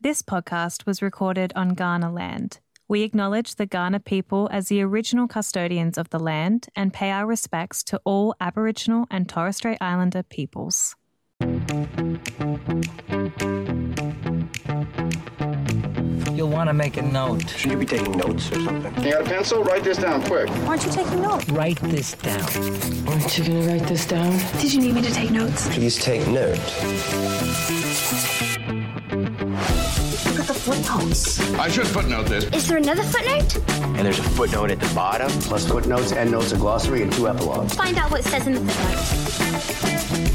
This podcast was recorded on Kaurna land. We acknowledge the Kaurna people as the original custodians of the land and pay our respects to all Aboriginal and Torres Strait Islander peoples. You'll want to make a note. Should you be taking notes or something? You got a pencil? Write this down quick. Aren't you taking notes? Write this down. Aren't you going to write this down? Did you need me to take notes? Please take note. Look at the footnotes. I should footnote this. Is there another footnote? And there's a footnote at the bottom. Plus footnotes, endnotes, a glossary, and 2 epilogues. Find out what it says in the footnote.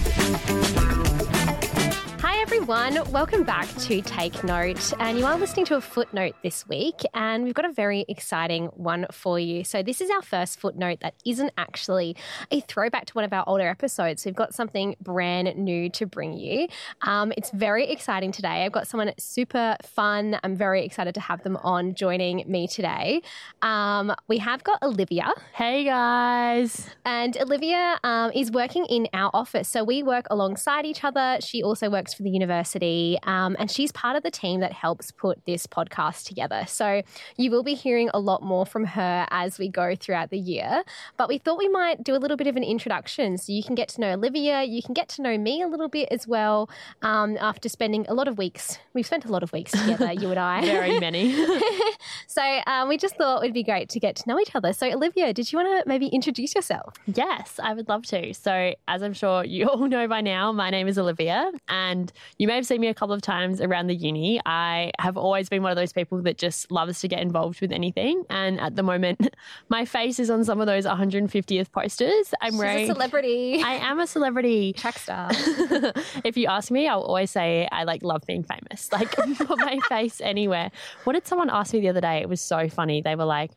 Hi everyone, welcome back to Take Note, and you are listening to a footnote this week, and we've got a very exciting one for you. So this is our first footnote that isn't actually a throwback to one of our older episodes. We've got something brand new to bring you. It's very exciting today. I've got someone super fun. I'm very excited to have them on joining me today. We have got Olivia. Hey guys. And Olivia is working in our office. So we work alongside each other. She also works for the university, and she's part of the team that helps put this podcast together. So you will be hearing a lot more from her as we go throughout the year. But we thought we might do a little bit of an introduction so you can get to know Olivia, you can get to know me a little bit as well, after spending a lot of weeks. We've spent a lot of weeks together, you and I. Very many. So we just thought it would be great to get to know each other. So Olivia, did you want to maybe introduce yourself? Yes, I would love to. So as I'm sure you all know by now, my name is Olivia, and you may have seen me a couple of times around the uni. I have always been one of those people that just loves to get involved with anything. And at the moment, my face is on some of those 150th posters. She's a celebrity. I am a celebrity. Track star. If you ask me, I'll always say I love being famous. Put my face anywhere. What did someone ask me the other day? It was so funny. They were like,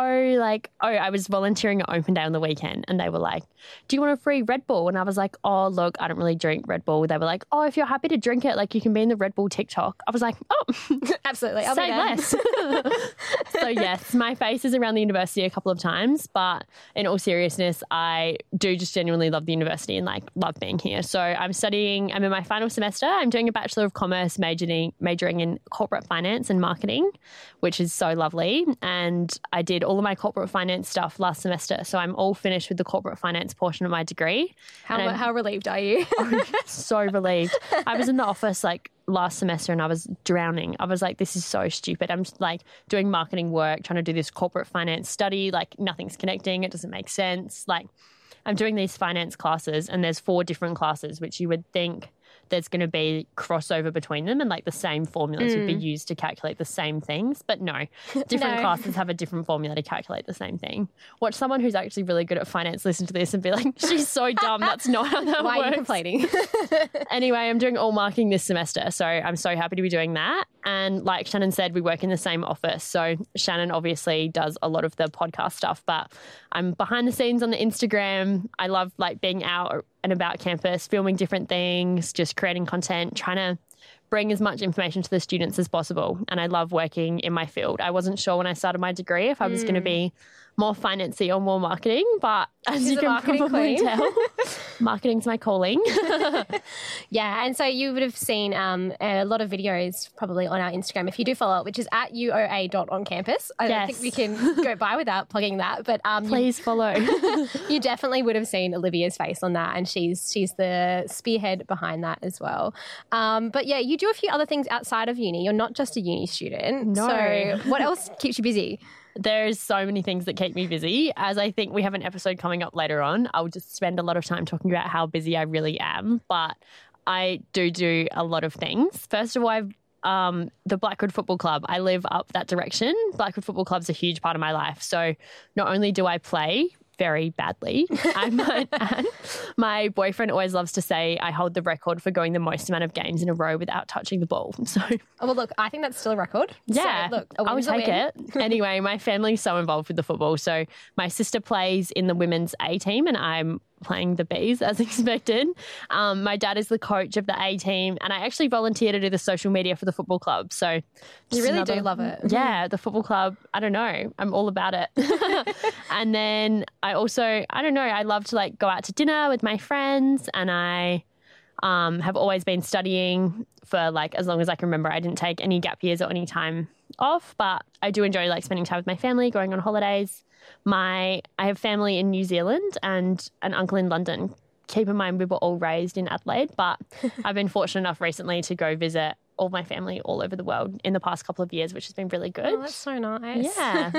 I was volunteering at Open Day on the weekend, and they were like, do you want a free Red Bull? And I was like, oh, look, I don't really drink Red Bull. They were like, oh, if you're happy to drink it, you can be in the Red Bull TikTok. I was like, oh, absolutely. I'll say less. So yes, my face is around the university a couple of times, but in all seriousness, I do just genuinely love the university and love being here. So I'm in my final semester. I'm doing a Bachelor of Commerce, majoring in corporate finance and marketing, which is so lovely. And I did all of my corporate finance stuff last semester. So I'm all finished with the corporate finance portion of my degree. How relieved are you? So relieved. I was in the office last semester and I was drowning. I was like, this is so stupid. I'm just doing marketing work, trying to do this corporate finance study. Nothing's connecting. It doesn't make sense. I'm doing these finance classes, and there's 4 different classes, which you would think there's going to be crossover between them and the same formulas would be used to calculate the same things. But no, different classes have a different formula to calculate the same thing. Watch someone who's actually really good at finance listen to this and be like, she's so dumb. That's not how that works. Why are you complaining? Anyway, I'm doing all marketing this semester, so I'm so happy to be doing that. And like Shannon said, we work in the same office. So Shannon obviously does a lot of the podcast stuff, but I'm behind the scenes on the Instagram. I love being out and about campus, filming different things, just creating content, trying to bring as much information to the students as possible. And I love working in my field. I wasn't sure when I started my degree if I was going to be more financy or more marketing, but as you can probably tell, marketing's my calling. Yeah, and so you would have seen a lot of videos probably on our Instagram, if you do follow it, which is at uoa.oncampus. I don't think we can go by without plugging that, but please follow. You definitely would have seen Olivia's face on that, and she's the spearhead behind that as well. But yeah, you do a few other things outside of uni. You're not just a uni student. No. So what else keeps you busy? There's so many things that keep me busy. As I think we have an episode coming up later on, I'll just spend a lot of time talking about how busy I really am. But I do a lot of things. First of all, I've the Blackwood Football Club. I live up that direction. Blackwood Football Club's a huge part of my life. So not only do I play very badly, I might add, my boyfriend always loves to say I hold the record for going the most amount of games in a row without touching the ball. So, well, look, I think that's still a record. Yeah, so, look, I would take it. Anyway, my family's so involved with the football. So my sister plays in the women's A team and I'm playing the Bs as expected. My dad is the coach of the A team, and I actually volunteer to do the social media for the football club. So you really do love it. Yeah, the football club, I don't know, I'm all about it. And then I also, I don't know, I love to go out to dinner with my friends, and I Have always been studying for like as long as I can remember. I didn't take any gap years or any time off, but I do enjoy like spending time with my family, going on holidays. I have family in New Zealand and an uncle in London. Keep in mind we were all raised in Adelaide, but I've been fortunate enough recently to go visit all my family all over the world in the past couple of years, which has been really good. Oh, that's so nice. Yeah.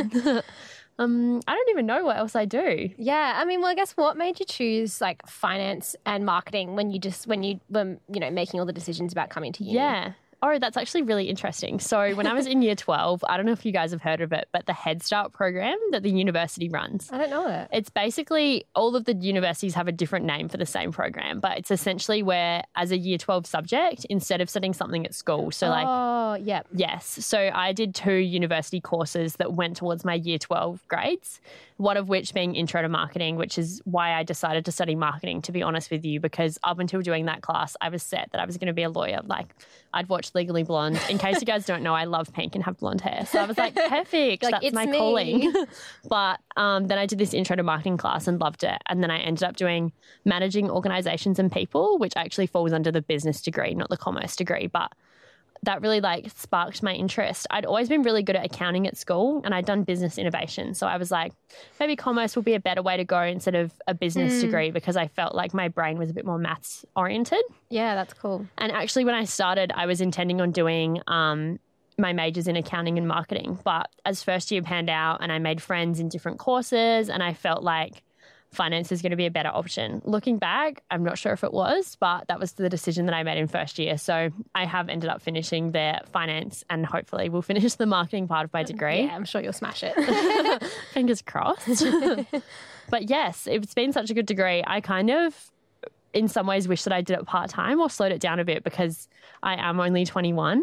I don't even know what else I do. Yeah, I mean, well, I guess what made you choose like finance and marketing when you were, making all the decisions about coming to uni? Yeah. Oh, that's actually really interesting. So when I was in year 12, I don't know if you guys have heard of it, but the Head Start program that the university runs. I don't know it. It's basically all of the universities have a different name for the same program, but it's essentially where as a year 12 subject, instead of studying something at school. So yeah. Yes. So I did 2 university courses that went towards my year 12 grades, one of which being Intro to Marketing, which is why I decided to study marketing, to be honest with you, because up until doing that class, I was set that I was going to be a lawyer. Like I'd watched Legally Blonde. In case you guys don't know, I love pink and have blonde hair. So I was like, perfect, like, that's it's my me. calling. But then I did this Intro to Marketing class and loved it. And then I ended up doing Managing Organisations and People, which actually falls under the business degree, not the commerce degree. But that really like sparked my interest. I'd always been really good at accounting at school and I'd done business innovation. So I was like, maybe commerce will be a better way to go instead of a business degree, because I felt like my brain was a bit more maths oriented. Yeah, that's cool. And actually when I started, I was intending on doing my majors in accounting and marketing. But as first year panned out and I made friends in different courses and I felt like finance is going to be a better option. Looking back, I'm not sure if it was, but that was the decision that I made in first year. So I have ended up finishing the finance and hopefully will finish the marketing part of my degree. Yeah, I'm sure you'll smash it. Fingers crossed. But yes, it's been such a good degree. I kind of, in some ways, wish that I did it part-time or slowed it down a bit because I am only 21.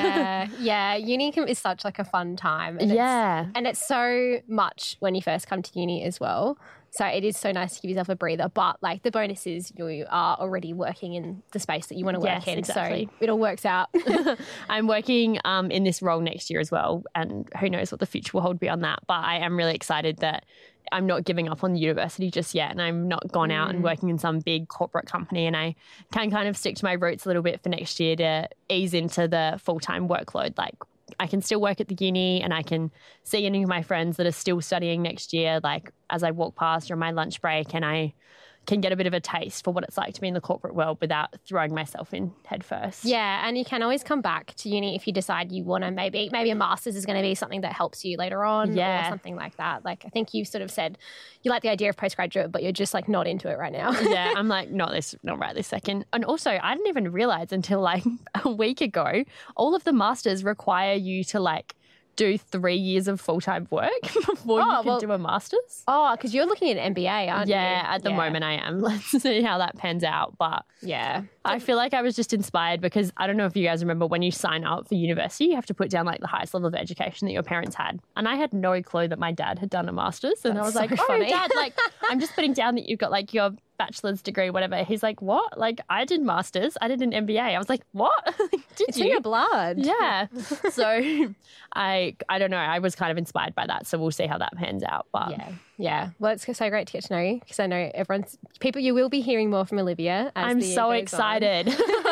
Yeah. Uni is such like a fun time. And it's so much when you first come to uni as well. So it is so nice to give yourself a breather. But like the bonus is you are already working in the space that you want to work in. Exactly. So it all works out. I'm working in this role next year as well. And who knows what the future will hold beyond that. But I am really excited that I'm not giving up on the university just yet, and I'm not gone out and working in some big corporate company, and I can kind of stick to my roots a little bit for next year to ease into the full-time workload. Like I can still work at the uni and I can see any of my friends that are still studying next year, like as I walk past or my lunch break, and I can get a bit of a taste for what it's like to be in the corporate world without throwing myself in head first. Yeah, and you can always come back to uni if you decide you want to maybe a master's is going to be something that helps you later on or something like that. Like I think you sort of said you like the idea of postgraduate, but you're just like not into it right now. Yeah, I'm like, not right this second. And also I didn't even realize until like a week ago, all of the masters require you to like do 3 years of full-time work before you can do a master's. Oh, because you're looking at an MBA, aren't you? Yeah, at the moment I am. Let's see how that pans out. But yeah, I feel like I was just inspired because I don't know if you guys remember when you sign up for university, you have to put down like the highest level of education that your parents had. And I had no clue that my dad had done a master's. And I was like, funny. Oh, Dad, like I'm just putting down that you've got like your bachelor's degree, whatever. He's like, what? Like I did masters. I did an MBA. I was like, what? It's in your blood. Yeah. So I don't know. I was kind of inspired by that. So we'll see how that pans out. But yeah. Well, it's so great to get to know you because I know you will be hearing more from Olivia. I'm so excited.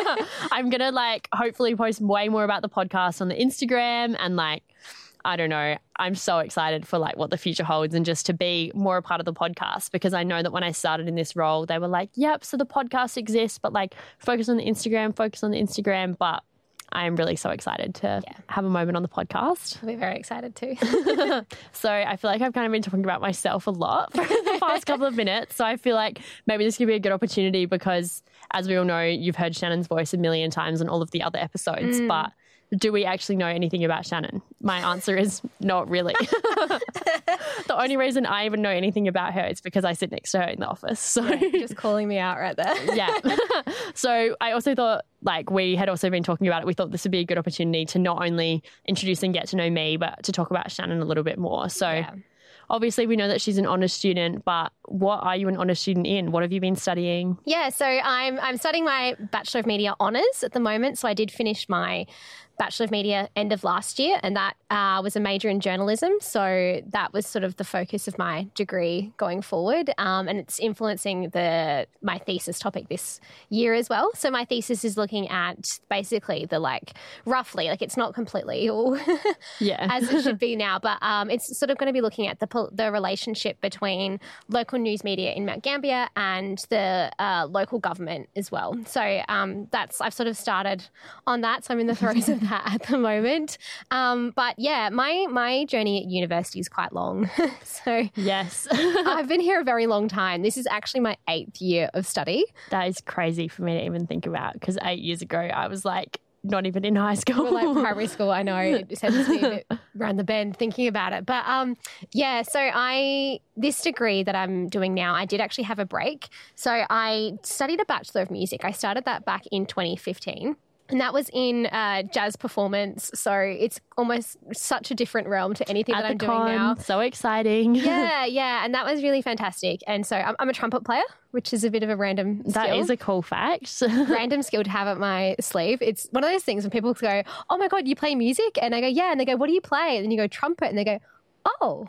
I'm going to like hopefully post way more about the podcast on the Instagram and like, I don't know. I'm so excited for like what the future holds and just to be more a part of the podcast because I know that when I started in this role, they were like, yep, so the podcast exists, but like focus on the Instagram. But I am really so excited to have a moment on the podcast. I'll be very excited too. So I feel like I've kind of been talking about myself a lot for the past couple of minutes. So I feel like maybe this could be a good opportunity because as we all know, you've heard Shannon's voice a million times on all of the other episodes, but do we actually know anything about Shannon? My answer is not really. The only reason I even know anything about her is because I sit next to her in the office. So just calling me out right there. Yeah. So I also thought, like we had also been talking about it, we thought this would be a good opportunity to not only introduce and get to know me, but to talk about Shannon a little bit more. So obviously we know that she's an honours student, but what are you an honours student in? What have you been studying? Yeah, so I'm studying my Bachelor of Media Honours at the moment. So I did finish my Bachelor of Media end of last year, and that was a major in journalism. So that was sort of the focus of my degree going forward, and it's influencing my thesis topic this year as well. So my thesis is looking at basically roughly, it's not completely all as it should be now, but it's sort of going to be looking at the relationship between local news media in Mount Gambier and the local government as well. So I've sort of started on that, so I'm in the throes of that at the moment. But yeah, my journey at university is quite long. So yes, I've been here a very long time. This is actually my 8th year of study. That is crazy for me to even think about, because 8 years ago I was not even in high school. Well, primary school, I know. It sends me a bit round the bend thinking about it. But so this degree that I'm doing now, I did actually have a break. So I studied a Bachelor of Music. I started that back in 2015. And that was in jazz performance. So it's almost such a different realm to anything that I'm doing now. So exciting. Yeah. And that was really fantastic. And so I'm a trumpet player, which is a bit of a random skill. That is a cool fact. Random skill to have up my sleeve. It's one of those things when people go, oh my God, you play music? And I go, yeah. And they go, what do you play? And then you go, trumpet. And they go, oh.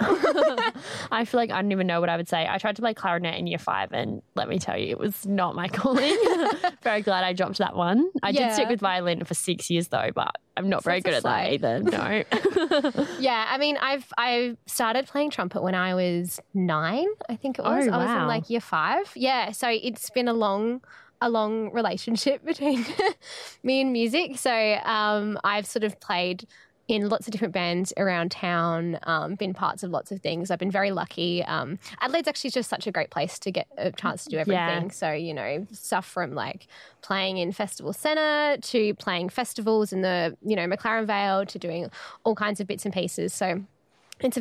I feel like I didn't even know what I would say. I tried to play clarinet in year 5, and let me tell you, it was not my calling. Very glad I dropped that one. I did stick with violin for 6 years though, but I'm not very good at that either. No. Yeah, I mean, I started playing trumpet when I was 9, I think it was. Oh, I was wow. in year 5. Yeah, so it's been a long relationship between me and music. So I've sort of played in lots of different bands around town, been parts of lots of things. I've been very lucky. Adelaide's actually just such a great place to get a chance to do everything. Yeah. So, stuff from playing in Festival Centre to playing festivals in the, McLaren Vale to doing all kinds of bits and pieces. So it's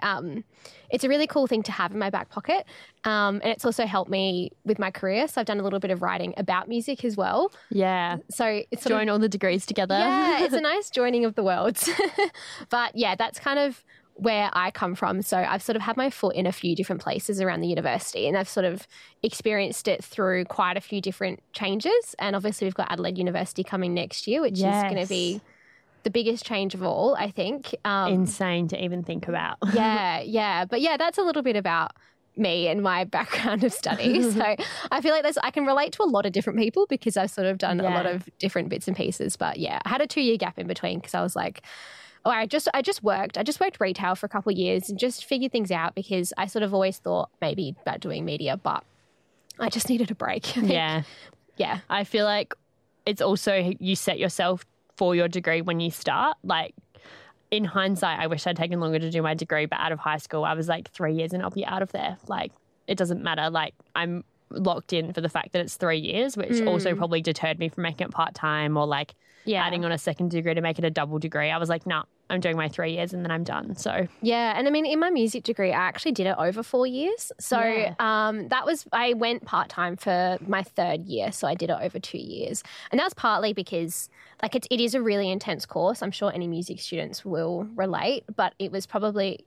it's a really cool thing to have in my back pocket. And it's also helped me with my career. So I've done a little bit of writing about music as well. Yeah. So it's join all the degrees together. Yeah, it's a nice joining of the worlds. But yeah, that's kind of where I come from. So I've sort of had my foot in a few different places around the university, and I've sort of experienced it through quite a few different changes. And obviously we've got Adelaide University coming next year, which is going to be the biggest change of all, I think. Insane to even think about. Yeah. But yeah, that's a little bit about me and my background of study. So I feel like I can relate to a lot of different people because I've sort of done a lot of different bits and pieces. But yeah, I had a 2-year gap in between because I was like, I just worked retail for a couple of years and just figured things out because I sort of always thought maybe about doing media, but I just needed a break. Yeah. I feel like it's also you set yourself for your degree when you start. In hindsight, I wish I'd taken longer to do my degree, but out of high school, I was 3 years and I'll be out of there. It doesn't matter. I'm locked in for the fact that it's 3 years, which also probably deterred me from making it part-time or adding on a second degree to make it a double degree. I was like, nah, I'm doing my 3 years and then I'm done. So yeah, and I mean, in my music degree, I actually did it over 4 years. So I went part-time for my 3rd year, so I did it over 2 years. And that's partly because it is a really intense course. I'm sure any music students will relate, but it was probably,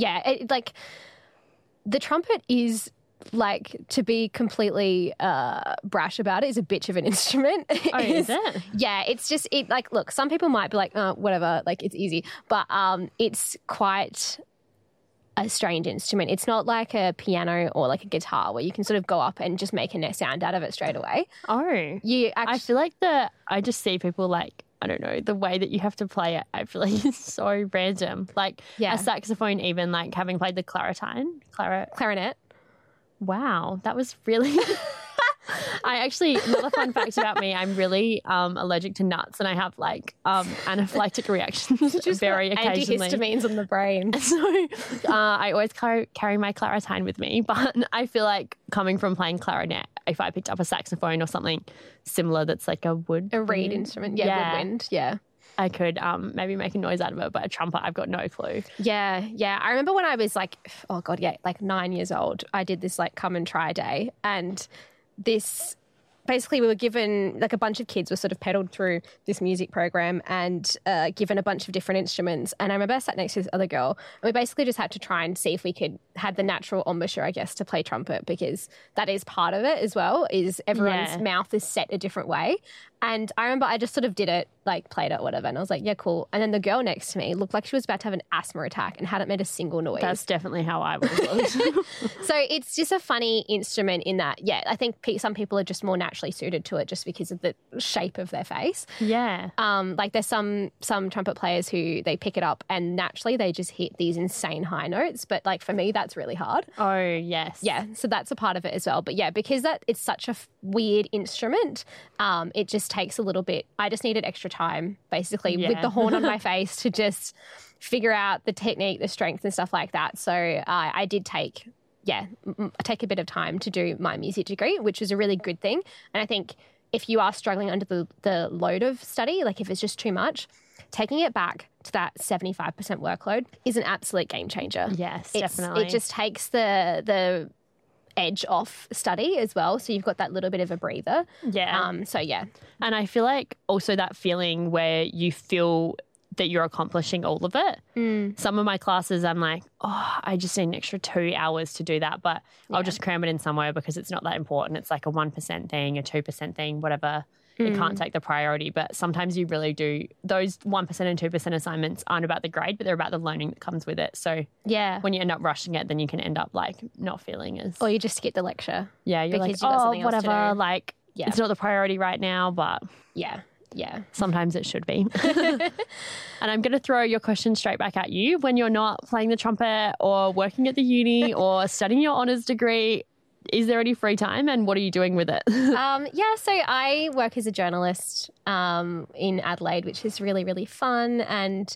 the trumpet is, to be completely brash about it, is a bitch of an instrument. Oh, is it? Yeah, it's just, look, some people might be whatever, it's easy. But it's quite a strange instrument. It's not like a piano or a guitar where you can sort of go up and just make a sound out of it straight away. Oh. I feel like I just see people I don't know, the way that you have to play it, I feel like it's so random. A saxophone even, having played the clarinet. Wow, that was really... another fun fact about me, I'm really allergic to nuts and I have anaphylactic reactions just very occasionally. Antihistamines on the brain. So I always carry my claritine with me, but I feel like coming from playing clarinet, if I picked up a saxophone or something similar that's a reed instrument, woodwind, I could maybe make a noise out of it, but a trumpet, I've got no clue. Yeah. I remember when I was 9 years old, I did this come and try day, and this basically we were given a bunch of kids were sort of pedaled through this music program and given a bunch of different instruments. And I remember I sat next to this other girl and we basically just had to try and see if we could have the natural embouchure, I guess, to play trumpet, because that is part of it as well, is everyone's mouth is set a different way. And I remember I just sort of did it, like played it, whatever. And I was like, yeah, cool. And then the girl next to me looked like she was about to have an asthma attack and hadn't made a single noise. That's definitely how I would have looked. So it's just a funny instrument in that, yeah, I think some people are just more naturally suited to it just because of the shape of their face. Yeah. Like there's some trumpet players who they pick it up and naturally they just hit these insane high notes. But like for me, that's really hard. Oh, yes. Yeah, so that's a part of it as well. But yeah, because it's such a weird instrument, it just takes a little bit. I just needed extra time, basically, with the horn on my face to just figure out the technique, the strength and stuff like that. So I did take a bit of time to do my music degree, which was a really good thing. And I think if you are struggling under the load of study, like if it's just too much, taking it back to that 75% workload is an absolute game changer. Yes, definitely. It just takes the edge off study as well. So you've got that little bit of a breather. Yeah. So yeah. And I feel like also that feeling where you feel that you're accomplishing all of it. Some of my classes I'm like, oh, I just need an extra 2 hours to do that, but I'll just cram it in somewhere because it's not that important. It's like a 1% thing, a 2% thing, whatever. It can't take the priority, but sometimes you really do. Those 1% and 2% assignments aren't about the grade, but they're about the learning that comes with it. So yeah, when you end up rushing it, then you can end up like not feeling as... Or you just skip the lecture. Yeah, you're like, whatever, like it's not the priority right now, but... Yeah. Sometimes it should be. And I'm going to throw your question straight back at you. When you're not playing the trumpet or working at the uni or studying your honours degree, is there any free time and what are you doing with it? So I work as a journalist in Adelaide, which is really, really fun. And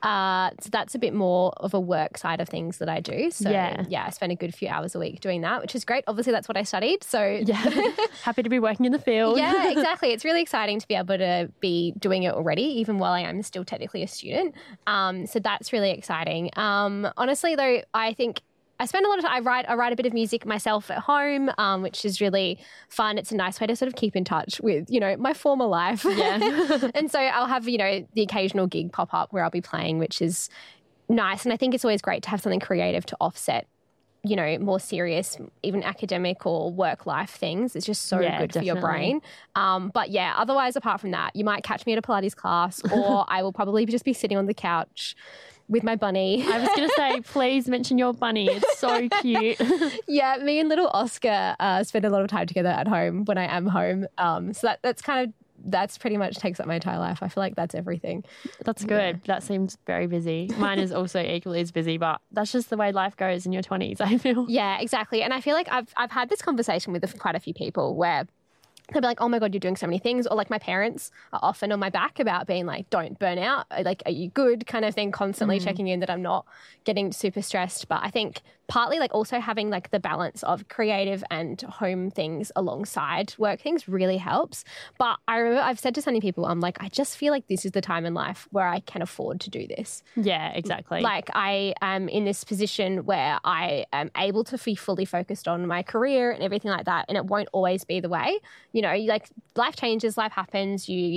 so that's a bit more of a work side of things that I do. So I spend a good few hours a week doing that, which is great. Obviously, that's what I studied. So happy to be working in the field. Yeah, exactly. It's really exciting to be able to be doing it already, even while I am still technically a student. So that's really exciting. Honestly, though, I think I spend a lot of time, I write a bit of music myself at home, which is really fun. It's a nice way to sort of keep in touch with, my former life. Yeah. And so I'll have, the occasional gig pop up where I'll be playing, which is nice. And I think it's always great to have something creative to offset, more serious, even academic or work life things. It's just so good for your brain. But yeah, otherwise, apart from that, you might catch me at a Pilates class or I will probably just be sitting on the couch with my bunny. I was going to say, please mention your bunny. It's so cute. Yeah, me and little Oscar spend a lot of time together at home when I am home. So that's pretty much takes up my entire life. I feel like that's everything. That's good. Yeah. That seems very busy. Mine is also equally as busy, but that's just the way life goes in your 20s, I feel. Yeah, exactly. And I feel like I've had this conversation with quite a few people where they'll be like, oh my God, you're doing so many things. Or like my parents are often on my back about being like, don't burn out. Like, are you good? Kind of thing, constantly checking in that I'm not getting super stressed. But I think partly like also having like the balance of creative and home things alongside work things really helps. But I remember I've said to so many people, I'm like, I just feel like this is the time in life where I can afford to do this. Yeah, exactly. Like I am in this position where I am able to be fully focused on my career and everything like that. And it won't always be the way, like life changes, life happens, you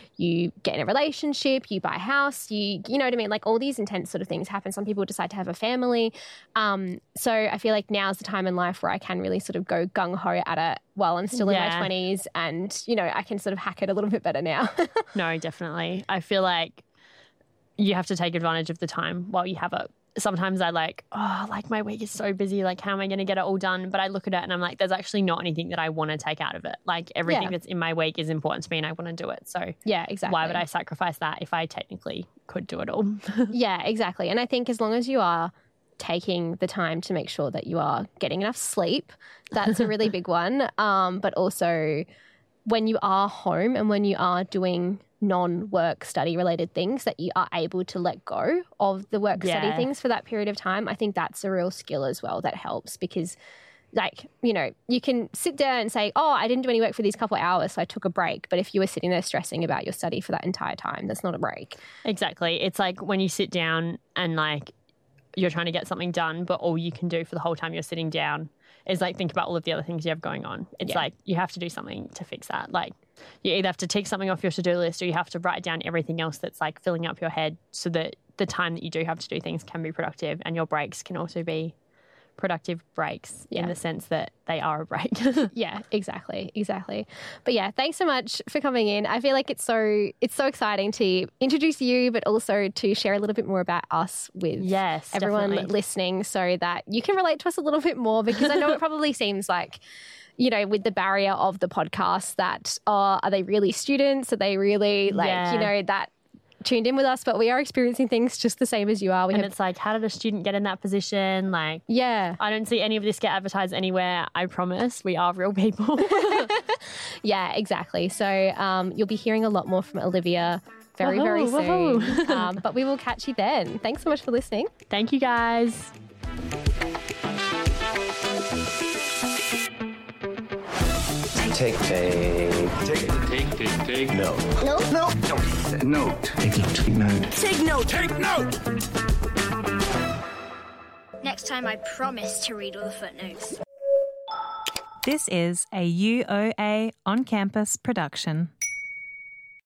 get in a relationship, you buy a house, you know what I mean? Like all these intense sort of things happen. Some people decide to have a family. So I feel like now's the time in life where I can really sort of go gung-ho at it while I'm still in my 20s and, I can sort of hack it a little bit better now. No, definitely. I feel like you have to take advantage of the time while you have it. Sometimes I my week is so busy. Like, how am I going to get it all done? But I look at it and I'm like, there's actually not anything that I want to take out of it. Like everything that's in my week is important to me and I want to do it. So yeah, exactly. Why would I sacrifice that if I technically could do it all? Yeah, exactly. And I think as long as you are taking the time to make sure that you are getting enough sleep, that's a really big one. But also when you are home and when you are doing non-work study related things, that you are able to let go of the work study things for that period of time. I think that's a real skill as well that helps because you can sit there and say, oh, I didn't do any work for these couple of hours, so I took a break. But if you were sitting there stressing about your study for that entire time, that's not a break. Exactly. It's like when you sit down and like you're trying to get something done, but all you can do for the whole time you're sitting down is like think about all of the other things you have going on. It's like you have to do something to fix that. Like you either have to take something off your to-do list or you have to write down everything else that's like filling up your head so that the time that you do have to do things can be productive and your breaks can also be productive breaks in the sense that they are a break. Yeah, exactly. But yeah, thanks so much for coming in. I feel like it's so exciting to introduce you, but also to share a little bit more about us with everyone listening, so that you can relate to us a little bit more, because I know it probably seems like, you know, with the barrier of the podcast that, are they really students? Are they really that tuned in with us? But we are experiencing things just the same as you are. It's like, how did a student get in that position? Like, I don't see any of this get advertised anywhere. I promise we are real people. Yeah, exactly. So you'll be hearing a lot more from Olivia very, very soon. But we will catch you then. Thanks so much for listening. Thank you, guys. Take. No. Note. Take note. Take note! Next time I promise to read all the footnotes. This is a UOA on-campus production.